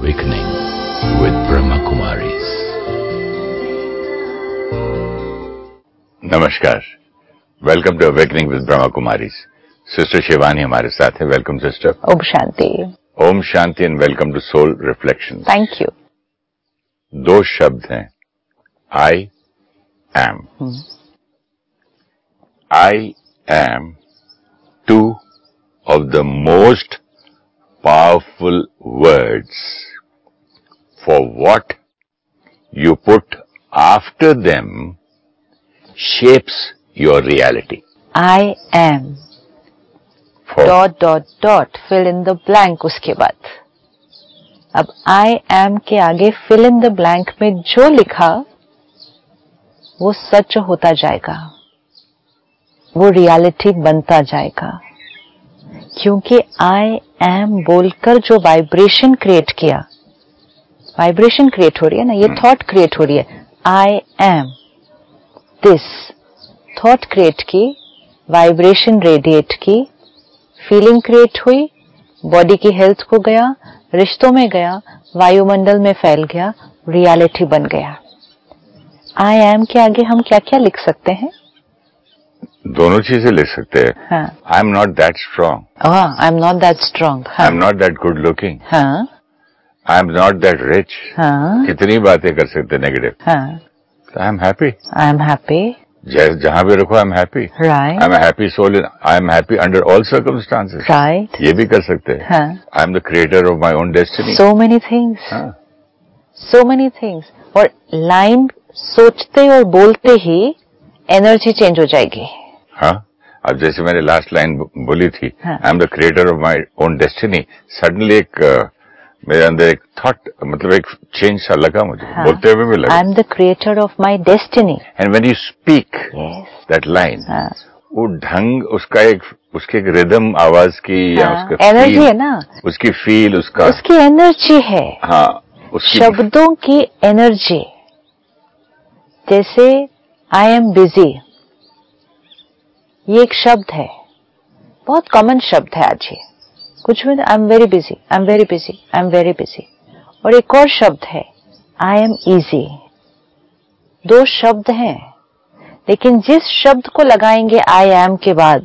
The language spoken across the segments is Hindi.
Awakening with Brahma Kumaris. नमस्कार, welcome to awakening with Brahma Kumaris. Sister Shivani हमारे साथ है. Welcome sister. ओम शांति. ओम शांति and welcome to soul reflections. Thank you. दो शब्द हैं, I am. I am two of the most powerful words, for what you put after them shapes your reality. I am dot fill in the blank. उसके बाद अब I am के आगे fill in the blank में जो लिखा वो सच होता जाएगा, वो रियलिटी बनता जाएगा. क्योंकि आई एम बोलकर जो वाइब्रेशन क्रिएट किया, वाइब्रेशन क्रिएट हो रही है ना, ये थॉट क्रिएट हो रही है. I am this thought create की, वाइब्रेशन रेडिएट की, फीलिंग क्रिएट हुई, बॉडी की हेल्थ को गया, रिश्तों में गया, वायुमंडल में फैल गया, रियलिटी बन गया. आई एम के आगे हम क्या क्या लिख सकते हैं? दोनों चीजें लिख सकते हैं. I am not that strong. I am not that strong. I am not that good looking. I am not that rich. कितनी बातें कर सकते negative. I am happy. I am happy. जहां भी रखो I am happy. Right. I am happy soul. I am happy under all circumstances. Right. ये भी कर सकते हैं. I am the creator of my own destiny. So many things. So many things. और लाइन सोचते और बोलते ही एनर्जी चेंज हो जाएगी. हाँ, अब जैसे मैंने लास्ट लाइन बोली थी, I am the creator of my own destiny, suddenly एक मेरे अंदर एक थॉट, मतलब एक चेंज सा लगा मुझे. बोलते हुए भी लगा I am the creator of my destiny. And when you speak that line, वो ढंग उसका उसकी एक रिदम आवाज की या उसका एनर्जी है ना, उसकी फील, उसकी एनर्जी है. हाँ, शब्दों की एनर्जी. जैसे आई एम बिजी, ये एक शब्द है, बहुत कॉमन शब्द है आज. ये कुछ भी, I am very busy, I am very busy, I am very busy. और एक और शब्द है आई एम इजी. दो शब्द हैं, लेकिन जिस शब्द को लगाएंगे आई एम के बाद,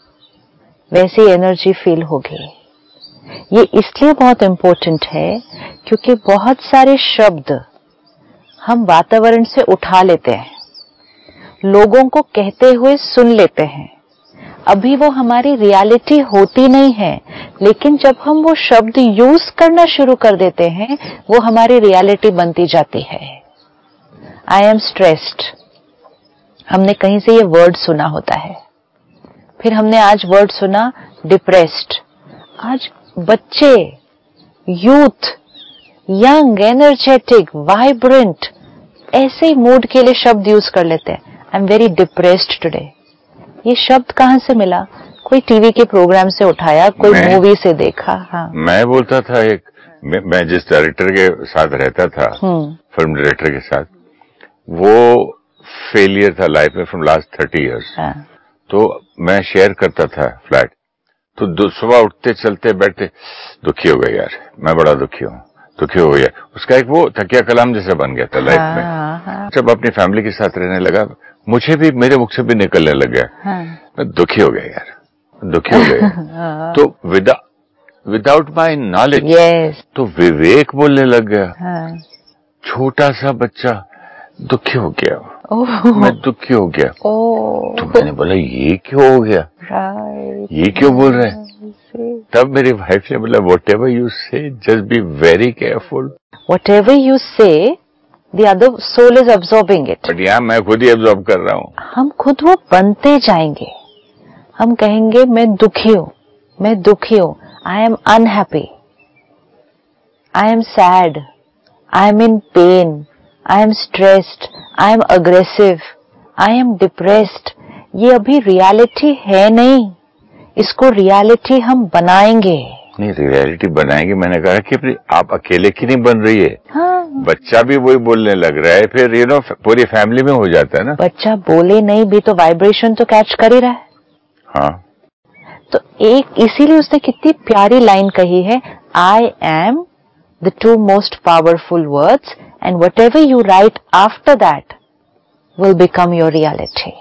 वैसी एनर्जी फील होगी. ये इसलिए बहुत इंपॉर्टेंट है क्योंकि बहुत सारे शब्द हम वातावरण से उठा लेते हैं, लोगों को कहते हुए सुन लेते हैं. अभी वो हमारी रियलिटी होती नहीं है, लेकिन जब हम वो शब्द यूज करना शुरू कर देते हैं, वो हमारी रियलिटी बनती जाती है. आई एम स्ट्रेस्ड, हमने कहीं से ये वर्ड सुना होता है. फिर हमने आज वर्ड सुना डिप्रेस्ड. आज बच्चे, यूथ, यंग, एनर्जेटिक, वाइब्रेंट, ऐसे मूड के लिए शब्द यूज कर लेते हैं. I am very depressed today. ये शब्द कहाँ से मिला? कोई टीवी के प्रोग्राम से उठाया, कोई मूवी से देखा. हाँ, मैं बोलता था मैं जिस डायरेक्टर के साथ रहता था, फिल्म डायरेक्टर के साथ, वो फेलियर था लाइफ में फ्रॉम लास्ट 30 इयर्स. तो मैं शेयर करता था फ्लैट, तो सुबह उठते चलते बैठते, दुखी हो गए यार, मैं बड़ा दुखी हो गया. उसका एक वो तकिया कलाम जैसा बन गया था लाइफ में. जब अपनी फैमिली के साथ रहने लगा, मुझे भी, मेरे मुख से भी निकलने लग गया. मैं दुखी हो गया यार, दुखी हो गया. तो विदाउट माई नॉलेज तो विवेक बोलने लग गया. छोटा सा बच्चा दुखी हो गया. मैं दुखी हो गया. तो मैंने बोला ये क्यों हो गया, ये क्यों बोल रहे हैं? तब मेरी वाइफ ने बोला, whatever you say, just be very careful. Whatever you say, the other soul is absorbing it. But यहाँ मैं खुद ही absorb कर रहा हूँ. हम खुद वो बनते जाएंगे. हम कहेंगे मैं दुखी हूँ, मैं दुखी हूँ. I am unhappy. I am sad. I am in pain. I am stressed. I am aggressive. I am depressed. ये अभी रियलिटी है नहीं, इसको रियलिटी हम बनाएंगे. नहीं, रियलिटी बनाएंगे, मैंने कहा कि आप अकेले की नहीं बन रही है. बच्चा भी वही बोलने लग रहा है, फिर पूरी फैमिली में हो जाता है ना. बच्चा बोले नहीं भी तो वाइब्रेशन तो कैच कर ही रहा है. हाँ, तो एक इसीलिए उसने कितनी प्यारी लाइन कही है, I am the two most powerful words, and whatever you write after that will become your reality.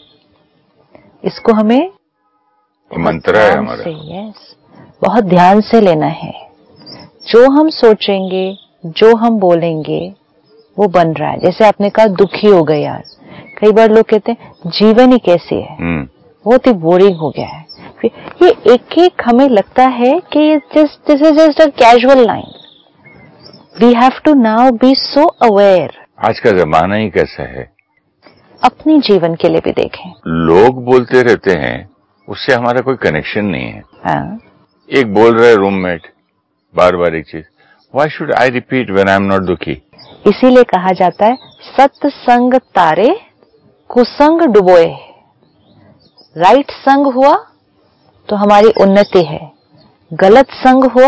इसको हमें मंत्र है हमारा। यस, बहुत ध्यान से लेना है। जो हम सोचेंगे, जो हम बोलेंगे, वो बन रहा है। जैसे आपने कहा दुखी हो गए यार, कई बार लोग कहते हैं जीवन ही कैसे है, बहुत ही बोरिंग हो गया है। ये एक एक हमें लगता है कि this is just a casual line. We have to now be so aware. आज का जमाना ही कैसा है, अपने जीवन के लिए भी देखें। लोग बोलते रहते हैं, उससे हमारा कोई कनेक्शन नहीं है। हाँ। एक बोल रहे रूममेट बार बार एक चीज, why should I repeat when I am not दुखी। इसीलिए कहा जाता है सत्संग तारे कुसंग डुबोए। राइट संग हुआ तो हमारी उन्नति है, गलत संग हुआ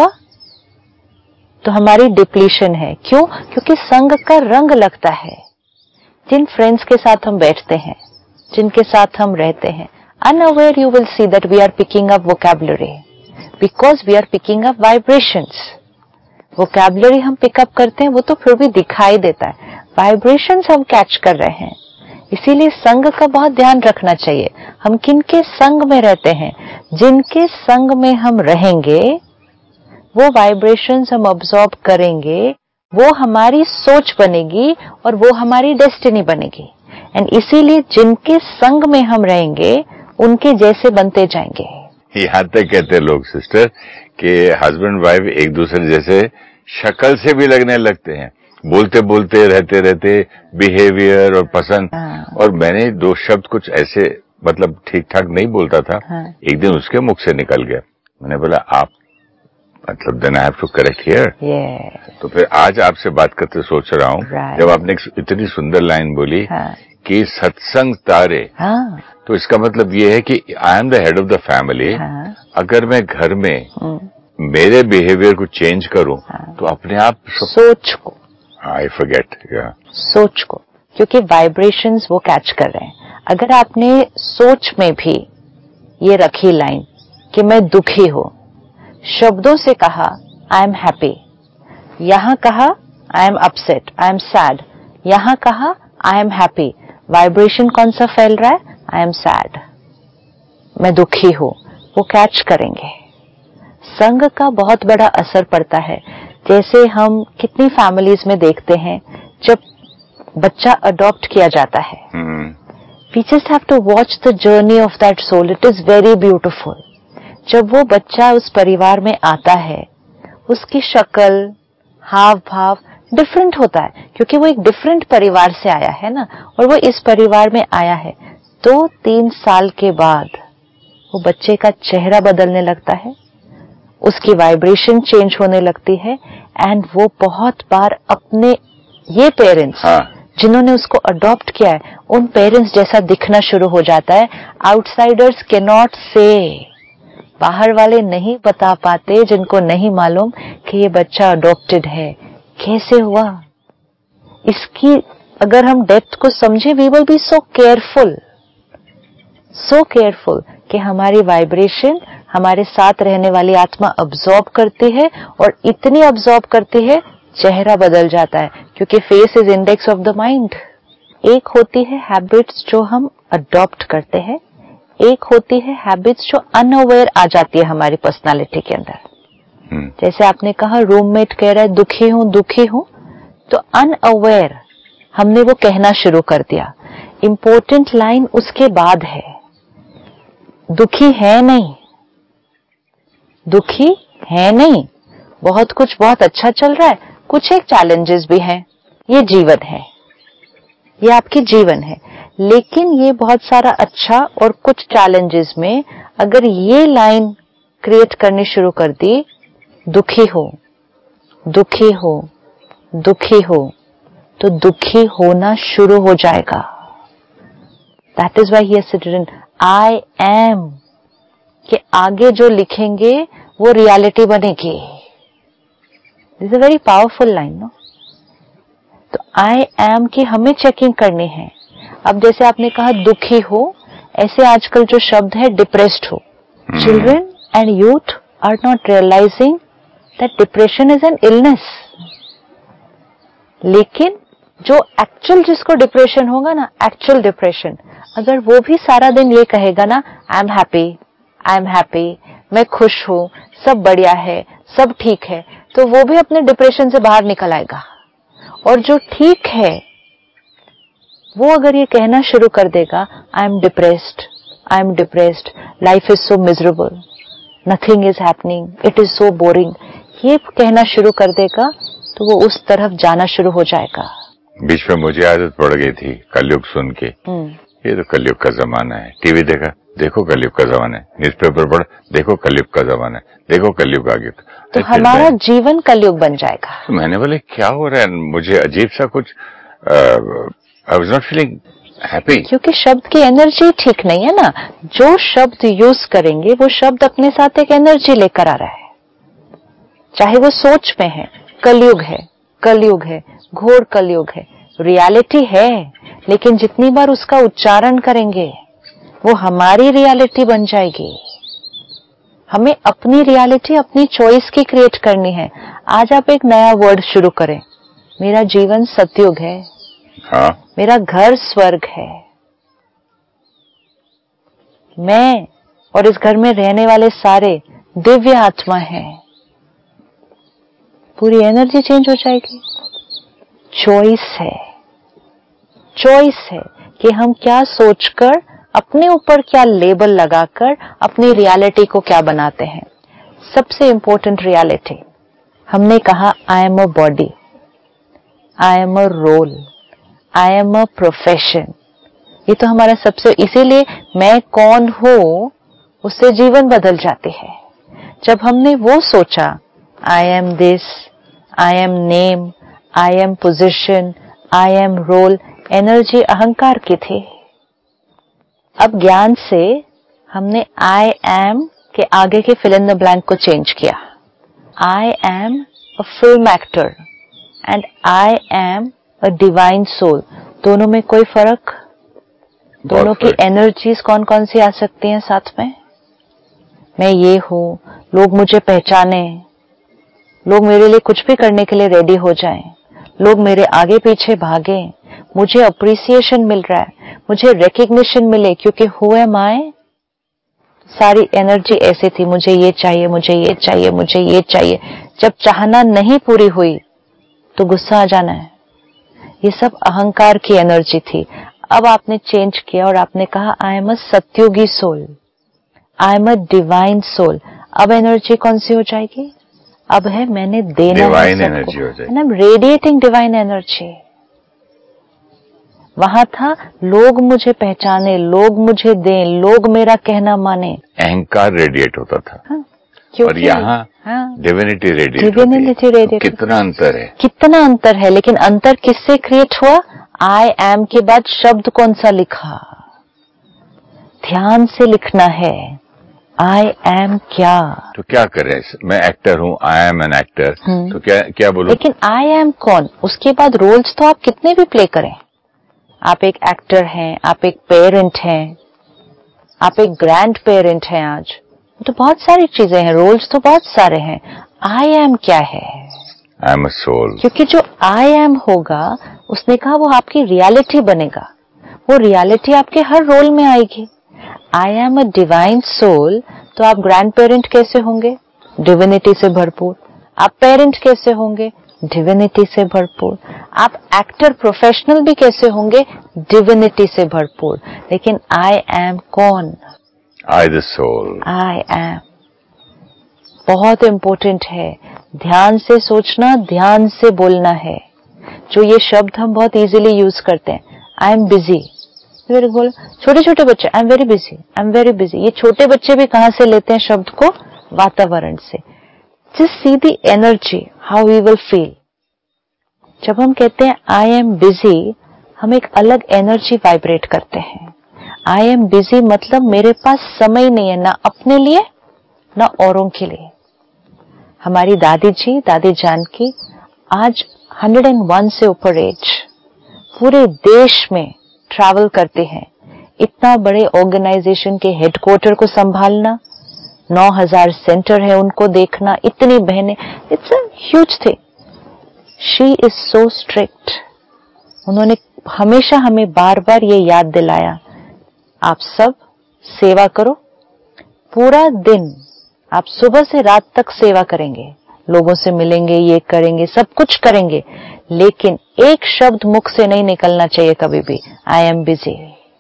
तो हमारी डिप्लीशन है। क्यों? क्योंकि संग का रंग लगता है। जिन फ्रेंड्स के साथ हम बैठते हैं, जिनके साथ हम रहते हैं, unaware you will see that we are picking up vocabulary because we are picking up vibrations. vocabulary हम पिकअप करते हैं, वो तो फिर भी दिखाई देता है, vibrations हम कैच कर रहे हैं। इसीलिए संग का बहुत ध्यान रखना चाहिए। हम किनके संग में रहते हैं, जिनके संग में हम रहेंगे वो वाइब्रेशंस हम अब्सॉर्ब करेंगे, वो हमारी सोच बनेगी और वो हमारी डेस्टिनी बनेगी। एंड इसीलिए जिनके संग में हम रहेंगे उनके जैसे बनते जाएंगे। यहाँ तक कहते हैं लोग सिस्टर कि हस्बैंड वाइफ एक दूसरे जैसे शक्ल से भी लगने लगते हैं, बोलते बोलते रहते रहते बिहेवियर और पसंद। और मैंने दो शब्द कुछ ऐसे मतलब ठीक ठाक नहीं बोलता था, एक दिन उसके मुख से निकल गया। मैंने बोला आप मतलब then I have to correct here. तो फिर आज आपसे बात करते सोच रहा हूँ, जब आपने इतनी सुंदर लाइन बोली कि सत्संग तारे, तो इसका मतलब ये है कि I am the head of the family. अगर मैं घर में मेरे बिहेवियर को चेंज करूं तो अपने आप सोच को आई फॉरगेट सोच को, क्योंकि वाइब्रेशंस वो कैच कर रहे हैं। अगर आपने सोच में भी ये रखी लाइन कि मैं दुखी हूं, शब्दों से कहा आई एम हैप्पी, यहां कहा I am upset, I am sad, यहां कहा आई एम हैप्पी, वाइब्रेशन कौन सा फैल रहा है? आई एम सैड, मैं दुखी हूं, वो कैच करेंगे। संग का बहुत बड़ा असर पड़ता है। जैसे हम कितनी फैमिलीज में देखते हैं, जब बच्चा अडॉप्ट किया जाता है, we just have to watch the journey of that soul, it is very beautiful. जब वो बच्चा उस परिवार में आता है, उसकी शक्ल, हाव भाव डिफरेंट होता है, क्योंकि वो एक डिफरेंट परिवार से आया है ना, और वो इस परिवार में आया है। 2-3 साल के बाद वो बच्चे का चेहरा बदलने लगता है, उसकी वाइब्रेशन चेंज होने लगती है, एंड वो बहुत बार अपने ये पेरेंट्स जिन्होंने उसको अडॉप्ट किया है, उन पेरेंट्स जैसा दिखना शुरू हो जाता है। आउटसाइडर्स कैन नॉट से, बाहर वाले नहीं बता पाते, जिनको नहीं मालूम कि ये बच्चा अडॉप्टेड है, कैसे हुआ। इसकी अगर हम डेप्थ को समझे, we will be so careful कि हमारी वाइब्रेशन हमारे साथ रहने वाली आत्मा अब्सॉर्ब करती है, और इतनी अब्सॉर्ब करती है चेहरा बदल जाता है, क्योंकि face is index of the mind. एक होती है हैबिट्स जो हम अडॉप्ट करते हैं, एक होती है हैबिट्स जो अनअवेयर आ जाती है हमारी पर्सनालिटी के अंदर। जैसे आपने कहा रूममेट कह रहा है दुखी हूं, तो अनअवेयर हमने वो कहना शुरू कर दिया। इंपॉर्टेंट लाइन उसके बाद है, दुखी है नहीं, दुखी है नहीं, बहुत कुछ बहुत अच्छा चल रहा है, कुछ एक चैलेंजेस भी हैं, ये जीवन है, ये आपकी जीवन है। लेकिन ये बहुत सारा अच्छा और कुछ चैलेंजेस में अगर ये लाइन क्रिएट करनी शुरू कर दी, दुखी हो, दुखी हो, दुखी हो, तो दुखी होना शुरू हो जाएगा। That is why he has written I am, कि आगे जो लिखेंगे वो रियलिटी बनेगी। This is a very powerful line, no? तो आई एम की हमें चेकिंग करनी है। अब जैसे आपने कहा दुखी हो, ऐसे आजकल जो शब्द है डिप्रेस्ड हो। Children and youth are not realizing that depression is an illness. लेकिन जो एक्चुअल जिसको डिप्रेशन होगा ना, एक्चुअल डिप्रेशन, अगर वो भी सारा दिन ये कहेगा ना आई एम हैप्पी, मैं खुश हूं, सब बढ़िया है, सब ठीक है, तो वो भी अपने डिप्रेशन से बाहर निकल आएगा। और जो ठीक है वो अगर ये कहना शुरू कर देगा I am depressed, life is so miserable, nothing is happening, it is so boring, ये कहना शुरू कर देगा, तो वो उस तरफ जाना शुरू हो जाएगा। बीच में मुझे आदत पड़ गई थी कलयुग सुन के, ये तो कलयुग का जमाना है, टीवी देखा, देखो कलयुग का जमाना है, न्यूज़पेपर पढ़, देखो कलयुग का जमाना है, देखो कलयुग आ गया, तो हमारा जीवन कलयुग बन जाएगा। तो मैंने बोले क्या हो रहा है, मुझे अजीब सा कुछ, I was not feeling happy, क्योंकि शब्द की एनर्जी ठीक नहीं है ना। जो शब्द यूज करेंगे वो शब्द अपने साथ एक एनर्जी लेकर आ रहा है, चाहे वो सोच में है, कलयुग है, घोर कलयुग है, रियलिटी है, लेकिन जितनी बार उसका उच्चारण करेंगे वो हमारी रियलिटी बन जाएगी। हमें अपनी रियलिटी अपनी चॉइस की क्रिएट करनी है। आज आप एक नया वर्ड शुरू करें, मेरा जीवन सतयुग है, हाँ, मेरा घर स्वर्ग है, मैं और इस घर में रहने वाले सारे दिव्य आत्मा हैं, पूरी एनर्जी चेंज हो जाएगी। चॉइस है कि हम क्या सोचकर, अपने ऊपर क्या लेबल लगाकर अपनी रियलिटी को क्या बनाते हैं। सबसे इंपॉर्टेंट रियलिटी, हमने कहा I am a body, I am a role, I am a profession, ये तो हमारा सबसे, इसीलिए मैं कौन हूं उससे जीवन बदल जाती है। जब हमने वो सोचा I am this, I am name, I am position, I am role, energy अहंकार की थी। अब ज्ञान से हमने आई एम के आगे के फिल इन द ब्लैंक को चेंज किया। I am a film actor and I am a divine soul. दोनों में कोई फर्क? दोनों की एनर्जीज कौन कौन सी आ सकती हैं साथ में? मैं ये हूं, लोग मुझे पहचाने, लोग मेरे लिए कुछ भी करने के लिए रेडी हो जाएं, लोग मेरे आगे पीछे भागें, मुझे अप्रिसिएशन मिल रहा है, मुझे रिकग्निशन मिले, क्योंकि हु एम आई। सारी एनर्जी ऐसे थी, मुझे ये चाहिए, मुझे ये चाहिए, मुझे ये चाहिए। जब चाहना नहीं पूरी हुई तो गुस्सा आ जाना है। ये सब अहंकार की एनर्जी थी। अब आपने चेंज किया और आपने कहा आई एम अ सत्युगी soul, I am a divine soul. अब एनर्जी कौन सी हो जाएगी? अब है मैंने देना है सबको, and I am radiating divine energy. वहां था लोग मुझे पहचाने, लोग मुझे दें, लोग मेरा कहना माने, अहंकार रेडिएट होता था। हाँ, और यहाँ डिविनिटी रेडिएट, तो कितना अंतर है, कितना अंतर है। लेकिन अंतर किससे क्रिएट हुआ? आई एम के बाद शब्द कौन सा लिखा? ध्यान से लिखना है आई एम क्या। तो क्या करें, मैं एक्टर हूँ, आई एम एन एक्टर, तो क्या बोलूं? लेकिन आई एम कौन? उसके बाद रोल्स तो आप कितने भी प्ले करें। आप एक एक्टर हैं, आप एक पेरेंट हैं, आप एक ग्रैंड पेरेंट हैं, आज तो बहुत सारी चीजें हैं, रोल्स तो बहुत सारे हैं। आई एम क्या है? I am a soul. क्योंकि जो आई एम होगा, उसने कहा वो आपकी रियलिटी बनेगा, वो रियलिटी आपके हर रोल में आएगी। I am a divine soul, तो आप ग्रैंड पेरेंट कैसे होंगे? डिविनिटी से भरपूर। आप पेरेंट कैसे होंगे? डिविनिटी से भरपूर। आप एक्टर प्रोफेशनल भी कैसे होंगे? डिविनिटी से भरपूर। लेकिन आई एम कौन? I the soul, I am बहुत इंपॉर्टेंट है। ध्यान से सोचना, ध्यान से बोलना है। जो ये शब्द हम बहुत इजीली यूज करते हैं, आई एम बिजी, छोटे छोटे बच्चे I am very busy, I am very busy. ये छोटे बच्चे भी कहां से लेते हैं शब्द को? वातावरण से। Just see the energy, how we will feel. जब हम कहते हैं आई एम बिजी, हम एक अलग एनर्जी वाइब्रेट करते हैं। आई एम बिजी मतलब मेरे पास समय नहीं है, ना अपने लिए ना औरों के लिए। हमारी दादी जी, दादी जानकी आज 101 से ऊपर एज, पूरे देश में ट्रैवल करते हैं। इतना बड़े ऑर्गेनाइजेशन के हेडक्वार्टर को संभालना, 9000 सेंटर है उनको देखना, इतनी बहनें, it's a huge thing. She is so strict. उन्होंने हमेशा हमें बार बार ये याद दिलाया, आप सब सेवा करो, पूरा दिन आप सुबह से रात तक सेवा करेंगे, लोगों से मिलेंगे, ये करेंगे, सब कुछ करेंगे, लेकिन एक शब्द मुख से नहीं निकलना चाहिए कभी भी, आई एम बिजी।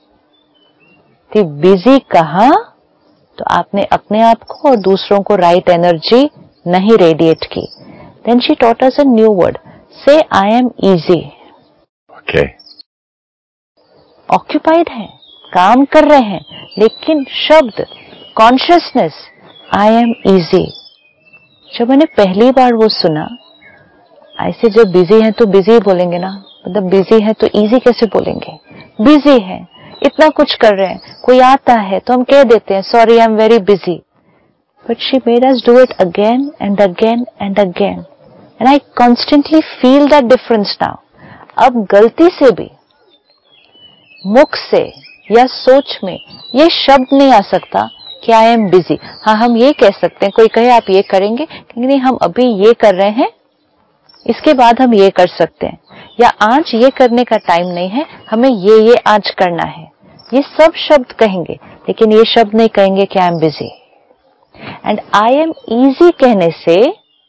तो बिजी कहा तो आपने अपने आप को और दूसरों को राइट एनर्जी नहीं रेडिएट की। Then she taught us a new word, say I am easy. Okay, occupied है, काम कर रहे हैं, लेकिन शब्द कॉन्शियसनेस आई एम इजी। जब मैंने पहली बार वो सुना, ऐसे जब बिजी है तो बिजी बोलेंगे ना, मतलब बिजी है तो इजी कैसे बोलेंगे, बिजी है, इतना कुछ कर रहे हैं, कोई आता है तो हम कह देते हैं sorry I am very busy, but she made us do it again and again and again, and I constantly feel that difference now. अब गलती से भी मुख से या सोच में ये शब्द नहीं आ सकता कि आई एम बिजी। हाँ, हम ये कह सकते हैं, कोई कहे आप ये करेंगे, क्योंकि नहीं हम अभी ये कर रहे हैं, इसके बाद हम ये कर सकते हैं, या आज ये करने का टाइम नहीं है, हमें ये आज करना है, ये सब शब्द कहेंगे, लेकिन ये शब्द नहीं कहेंगे कि I am busy. And I am easy कहने से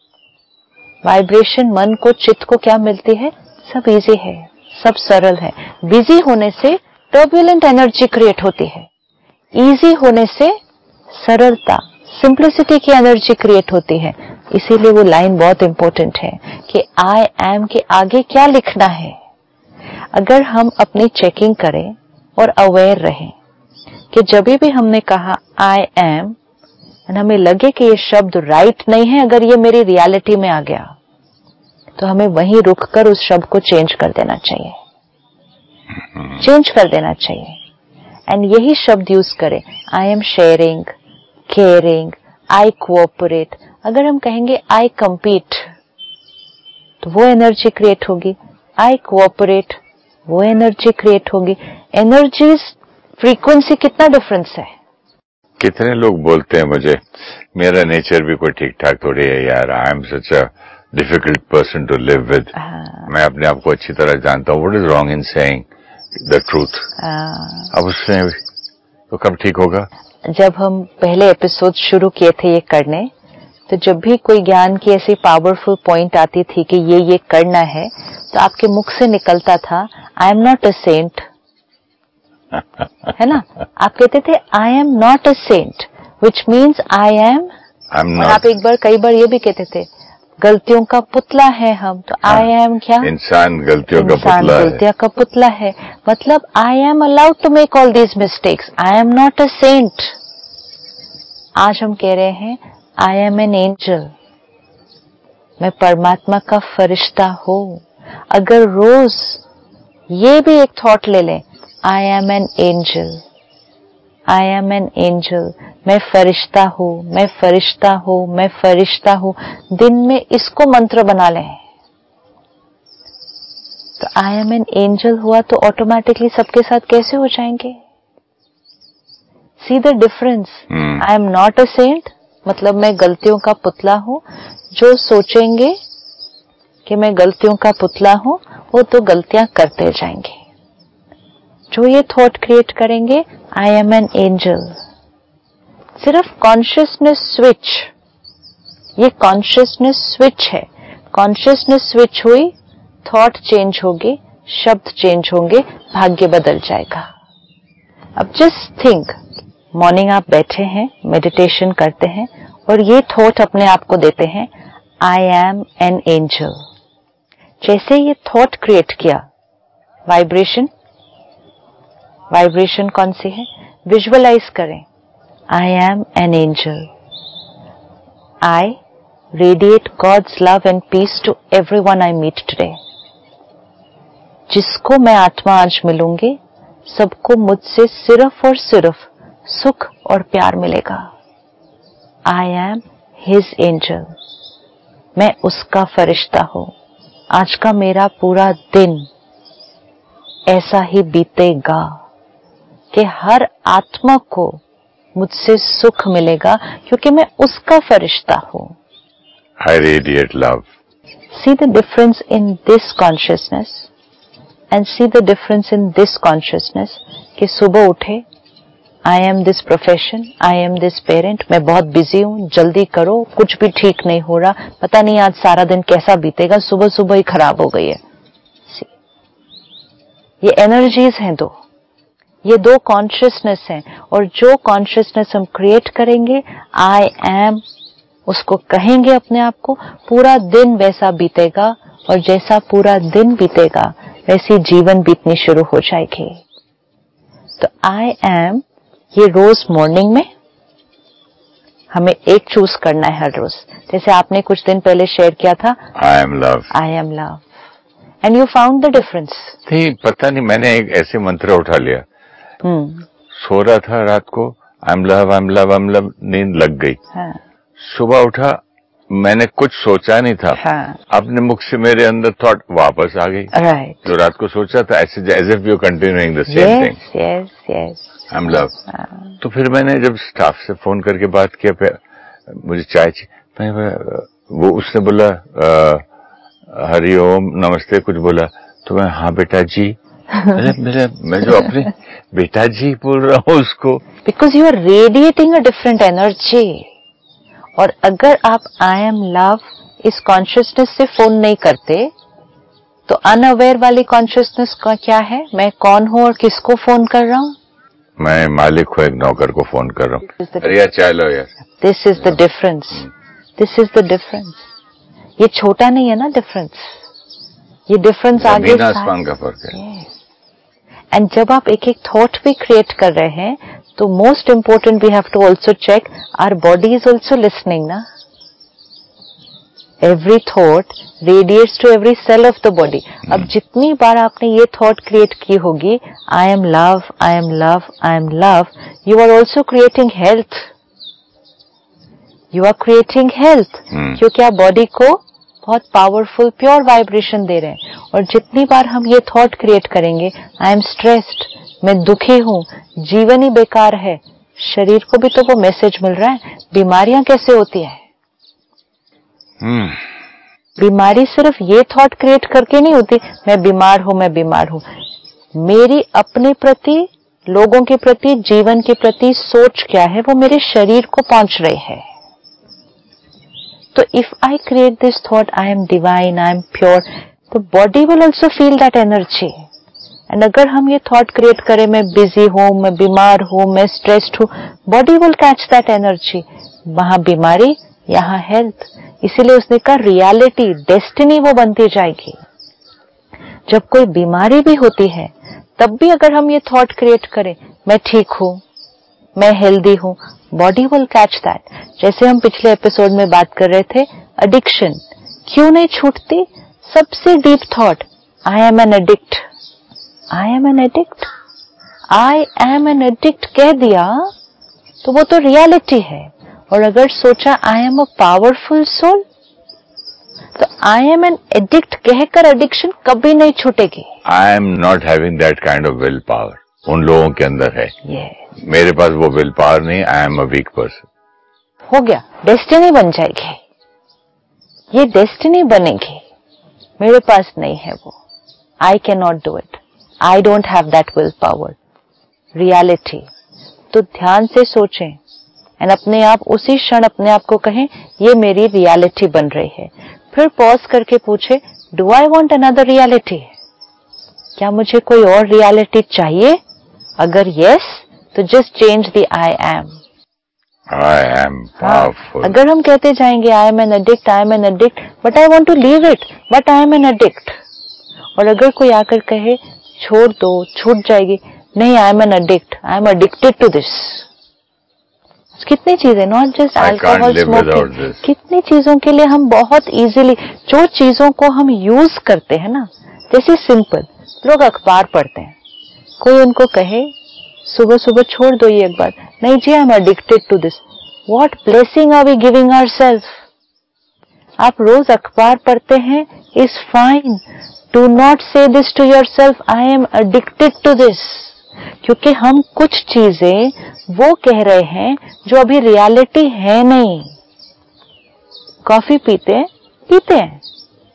वाइब्रेशन मन को, चित्त को क्या मिलती है, सब इजी है, सब सरल है। बिजी होने से टर्बुलेंट एनर्जी क्रिएट होती है, इजी होने से सरलता, सिंप्लिसिटी की एनर्जी क्रिएट होती है। इसीलिए वो लाइन बहुत इंपॉर्टेंट है कि आई एम के आगे क्या लिखना है। अगर हम अपनी चेकिंग करें और अवेयर रहें कि जब भी हमने कहा आई एम, हमें लगे कि ये शब्द राइट नहीं है, अगर ये मेरी रियलिटी में आ गया तो हमें वहीं रुककर उस शब्द को चेंज कर देना चाहिए, चेंज कर देना चाहिए। एंड यही शब्द यूज करें, I am sharing, caring, I cooperate. अगर हम कहेंगे आई कम्पीट तो वो एनर्जी क्रिएट होगी, आई कोऑपरेट वो एनर्जी क्रिएट होगी। एनर्जीज फ्रीक्वेंसी कितना डिफरेंस है। कितने लोग बोलते हैं मुझे, मेरा नेचर भी कोई ठीक ठाक थोड़ी है यार, I am such a difficult person to live with. मैं अपने आप को अच्छी तरह जानता हूँ, what is wrong in saying the truth. अब उसमें तो कब ठीक होगा। जब हम पहले एपिसोड शुरू किए थे ये करने, तो जब भी कोई ज्ञान की ऐसी पावरफुल पॉइंट आती थी कि ये करना है, तो आपके मुख से निकलता था I am not a saint, है ना, आप कहते थे I am not a saint, which means I am, और आप एक बार कई बार ये भी कहते थे गलतियों का पुतला है हम, तो आई एम क्या, इंसान गलतियों का पुतला है, मतलब I am allowed to make all these mistakes, I am not a saint. आज हम कह रहे हैं आई एम एन एंजल, मैं परमात्मा का फरिश्ता हूं। अगर रोज ये भी एक थॉट ले लें, I am an angel, I am an angel, मैं फरिश्ता हूं, मैं फरिश्ता हूं, मैं फरिश्ता हूं, दिन में इसको मंत्र बना लें, तो आई एम एन एंजल हुआ तो ऑटोमेटिकली सबके साथ कैसे हो जाएंगे। See the difference. I am not a saint मतलब मैं गलतियों का पुतला हूं, जो सोचेंगे कि मैं गलतियों का पुतला हूं वो तो गलतियां करते जाएंगे। जो ये थॉट क्रिएट करेंगे आई एम एन एंजल, सिर्फ कॉन्शियसनेस स्विच, ये कॉन्शियसनेस स्विच है। कॉन्शियसनेस स्विच हुई, थॉट चेंज होगी, शब्द चेंज होंगे, भाग्य बदल जाएगा। अब जस्ट थिंक, मॉर्निंग आप बैठे हैं, मेडिटेशन करते हैं और ये थॉट अपने आप को देते हैं आई एम एन एंजल। जैसे ये थॉट क्रिएट किया, वाइब्रेशन, वाइब्रेशन कौन सी है, विजुअलाइज करें, I am an angel, I radiate God's love and peace to everyone I meet today. जिसको मैं आत्मा आज मिलूंगी, सबको मुझसे सिर्फ और सिर्फ सुख और प्यार मिलेगा। आई एम हिज एंजल, मैं उसका फरिश्ता हूं। आज का मेरा पूरा दिन ऐसा ही बीतेगा कि हर आत्मा को मुझसे सुख मिलेगा, क्योंकि मैं उसका फरिश्ता हूं। I radiate love, See the difference in this consciousness and see the difference in this consciousness कि सुबह उठे, I am this profession, I am this parent, मैं बहुत बिजी हूँ, जल्दी करो, कुछ भी ठीक नहीं हो रहा, पता नहीं आज सारा दिन कैसा बीतेगा, सुबह सुबह ही खराब हो गई है। See, ये एनर्जीज हैं दो, ये दो कॉन्शियसनेस हैं, और जो कॉन्शियसनेस हम क्रिएट करेंगे, आई एम, उसको कहेंगे अपने आप को, पूरा दिन वैसा बीतेगा, और जैसा पूरा दिन बीतेगा वैसी जीवन बीतनी शुरू हो जाएगी। तो आई एम, ये रोज मॉर्निंग में हमें एक चूज करना है हर रोज। जैसे आपने कुछ दिन पहले शेयर किया था, I am love, I am love, and you found the difference. नहीं पता नहीं, मैंने एक ऐसे मंत्र उठा लिया, सो रहा था रात को, I am love, I am love, I am love, नींद लग गई। हाँ। सुबह उठा, मैंने कुछ सोचा नहीं था, हाँ। अपने मुख से मेरे अंदर थॉट वापस आ गई। राइट। जो रात को सोचा था, ऐसे as if you continuing the same thing. Yes yes, I am love. तो फिर मैंने जब स्टाफ से फोन करके बात किया, फिर मुझे चाय चाहिए, वो उसने बोला हरिओम नमस्ते कुछ बोला, तो मैं हाँ बेटा जी, मैं जो अपने बेटा जी बोल रहा हूँ उसको, because you are radiating a different energy. और अगर आप आई एम लव इस कॉन्शियसनेस से फोन नहीं करते, तो अनअवेयर वाली कॉन्शियसनेस का क्या है, मैं कौन हूँ और किसको फोन कर रहा हूँ? मैं मालिक हूँ, एक नौकर को फोन कर रहा हूँ। अरे यार चाय लो यार। This is the difference, this is the difference. ये छोटा नहीं है ना डिफरेंस, ये डिफरेंस आगे जमीन आसमान का फर्क है। एंड जब आप एक एक थॉट भी क्रिएट कर रहे हैं, तो most important we have to also check our body is also listening ना। Every thought radiates to every cell of the body. अब जितनी बार आपने ये थॉट क्रिएट की होगी, I am love, I am love, I am love, you are also creating health, you are creating health, क्योंकि आप बॉडी को बहुत पावरफुल प्योर वाइब्रेशन दे रहे हैं। और जितनी बार हम ये थॉट क्रिएट करेंगे, आई एम स्ट्रेस्ड, मैं दुखी हूं, जीवन ही बेकार है, शरीर को भी तो वो मैसेज मिल रहा है। बीमारियां कैसे होती है? बीमारी सिर्फ ये थॉट क्रिएट करके नहीं होती, मैं बीमार हूं, मैं बीमार हूं। मेरी अपने प्रति, लोगों के प्रति, जीवन के प्रति सोच क्या है, वो मेरे शरीर को पहुंच रही है। तो if I create this thought, I am divine, I am pure, तो body will also feel that energy. And अगर हम ये थॉट क्रिएट करें, मैं बिजी हूं, मैं बीमार हूं, मैं स्ट्रेस्ड हूं, body will catch that energy. वहां बीमारी, यहाँ हेल्थ। इसीलिए उसने कहा रियलिटी, डेस्टिनी वो बनती जाएगी। जब कोई बीमारी भी होती है, तब भी अगर हम ये थॉट क्रिएट करें, मैं ठीक हूं, मैं हेल्दी हूं, बॉडी विल कैच दैट। जैसे हम पिछले एपिसोड में बात कर रहे थे, एडिक्शन क्यों नहीं छूटती? सबसे deep thought, I am an addict, I am an addict, I am an addict कह दिया तो वो तो रियलिटी है। और अगर सोचा I am a powerful soul, तो आई एम एन एडिक्ट कहकर एडिक्शन कभी नहीं छूटेगी। I am not having that kind of will power, उन लोगों के अंदर है। मेरे पास वो विल पावर नहीं, I am a weak person. हो गया, डेस्टिनी बन जाएगी, ये डेस्टिनी बनेगी। मेरे पास नहीं है वो, I can not do it, I don't have that will power, reality. तो ध्यान से सोचें एंड अपने आप उसी क्षण अपने आप को कहें, ये मेरी रियलिटी बन रही है। फिर पॉज करके पूछे, do I want another reality? क्या मुझे कोई और रियलिटी चाहिए? अगर यस, तो just change the I am. I am powerful. अगर हम कहते जाएंगे I am an addict, I am an addict, but I want to leave it, but I am an addict. और अगर कोई आकर कहे छोड़ दो, छूट जाएगी, नहीं, I am an addict, I am addicted to this. कितनी चीजें, नॉट जस्ट अल्कोहल, स्मोकिंग, कितनी चीजों के लिए हम बहुत इजीली, जो चीजों को हम यूज करते हैं ना, जैसे सिंपल, लोग अखबार पढ़ते हैं, कोई उनको कहे सुबह सुबह छोड़ दो ये अखबार, नहीं जी, I am addicted to this. What blessing are we giving ourself? आप रोज अखबार पढ़ते हैं, is fine, do not say this to yourself, I am addicted to this. क्योंकि हम कुछ चीजें वो कह रहे हैं जो अभी रियलिटी है नहीं। कॉफी पीते हैं,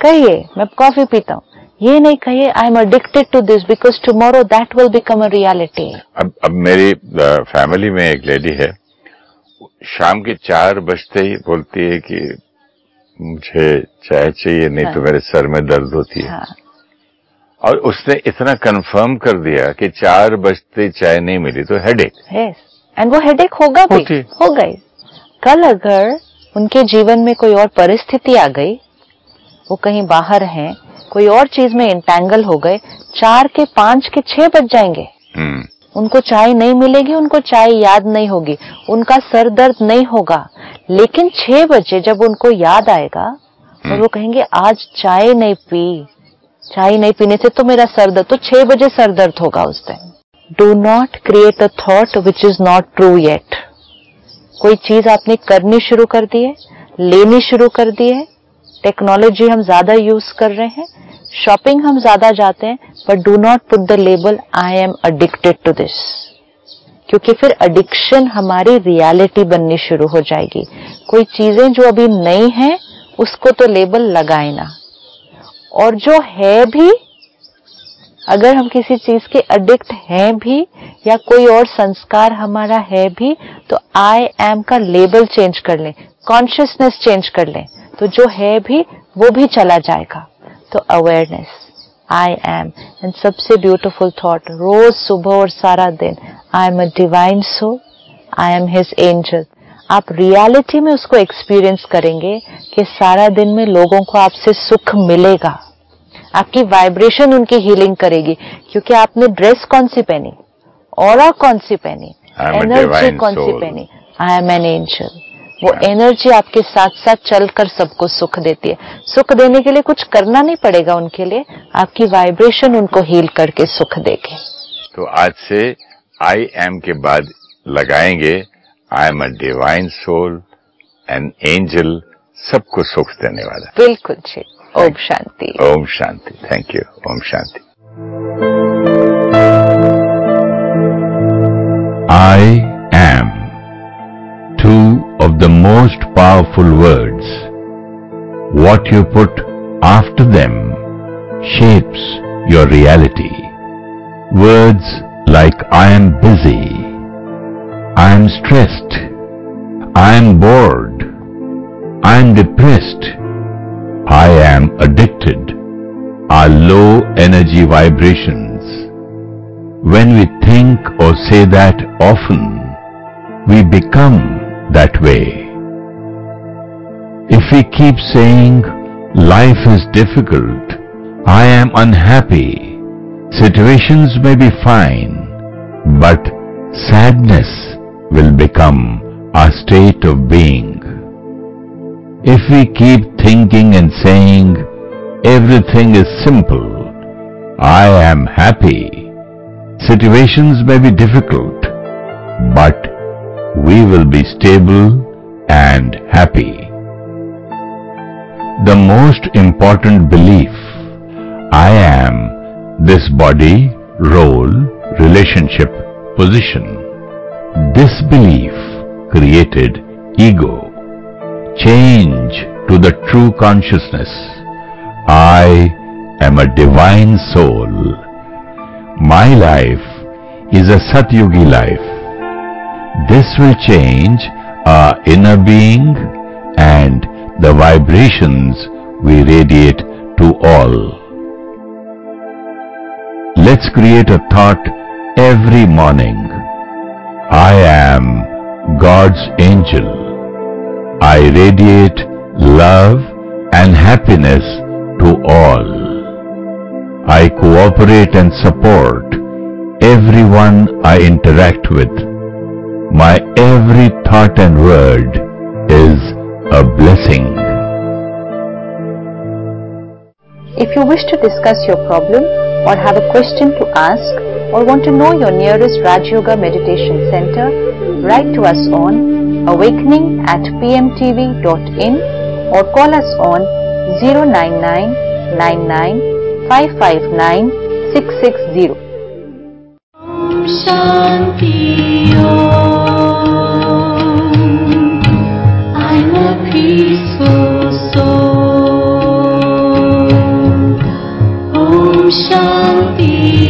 कहिए मैं कॉफी पीता हूँ, ये नहीं कहिए I am addicted to this because tomorrow that will become a reality. अब मेरी फैमिली में एक लेडी है, शाम के 4 बजते ही बोलती है कि मुझे चाय चाहिए, नहीं तो मेरे सर में दर्द होती है। और उसने इतना कंफर्म कर दिया कि 4 बजते चाय नहीं मिली तो हेडेक। एंड वो हेडेक होगा भी, होगा ही। कल अगर उनके जीवन में कोई और परिस्थिति आ गई, वो कहीं बाहर हैं, कोई और चीज में इंटैंगल हो गए, 4 के 5 के 6 बज जाएंगे। उनको चाय नहीं मिलेगी, उनको चाय याद नहीं होगी, उनका सर दर्द नहीं होगा। लेकिन 6 बजे जब उनको याद आएगा और वो कहेंगे आज चाय नहीं पी, चाय नहीं पीने से तो मेरा सर दर्द, तो 6 बजे सर दर्द होगा उस दिन। Do not create a thought which is not true yet. कोई चीज आपने करनी शुरू कर दी है, लेनी शुरू कर दी है, टेक्नोलॉजी हम ज्यादा यूज कर रहे हैं, शॉपिंग हम ज्यादा जाते हैं, but do not put the label I am addicted to this, क्योंकि फिर एडिक्शन हमारी रियलिटी बननी शुरू हो जाएगी। कोई चीजें जो अभी नहीं है उसको तो लेबल लगाए ना, और जो है भी, अगर हम किसी चीज के एडिक्ट हैं भी या कोई और संस्कार हमारा है भी, तो आई एम का लेबल चेंज कर लें, कॉन्शियसनेस चेंज कर लें, तो जो है भी वो भी चला जाएगा। तो अवेयरनेस, आई एम, एंड सबसे ब्यूटीफुल थॉट रोज सुबह और सारा दिन, I am a divine soul, I am his angel. आप रियलिटी में उसको एक्सपीरियंस करेंगे कि सारा दिन में लोगों को आपसे सुख मिलेगा, आपकी वाइब्रेशन उनकी हीलिंग करेगी, क्योंकि आपने ड्रेस कौन सी पहनी, ऑरा कौन सी पहनी, एनर्जी कौन सी पहनी, आई एम एन एंजल। वो एनर्जी आपके साथ साथ चलकर सबको सुख देती है। सुख देने के लिए कुछ करना नहीं पड़ेगा उनके लिए, आपकी वाइब्रेशन उनको हील करके सुख देगी। तो आज से आई एम के बाद लगाएंगे I am a divine soul, an angel, सबको सुख देने वाला। बिल्कुल जी। ओम शांति। ओम शांति। Thank you. ओम शांति। I am, two of the most powerful words. What you put after them shapes your reality. Words like I am busy, I am stressed, I am bored, I am depressed, I am addicted are low energy vibrations. When we think or say that often, we become that way. If we keep saying life is difficult, I am unhappy, situations may be fine, but sadness will become our state of being. If we keep thinking and saying everything is simple, I am happy, situations may be difficult, but we will be stable and happy. The most important belief, I am this body, role, relationship, position. This belief created ego. Change to the true consciousness. I am a divine soul. My life is a Satyugi life. This will change our inner being and the vibrations we radiate to all. Let's create a thought every morning. I am God's angel. I radiate love and happiness to all. I cooperate and support everyone I interact with. My every thought and word is a blessing. If you wish to discuss your problem or have a question to ask or want to know your nearest Raj Yoga Meditation Center, write to us on awakening@pmtv.in or call us on 09999559660. Om Shanti Om. I'm a peaceful soul. Shanti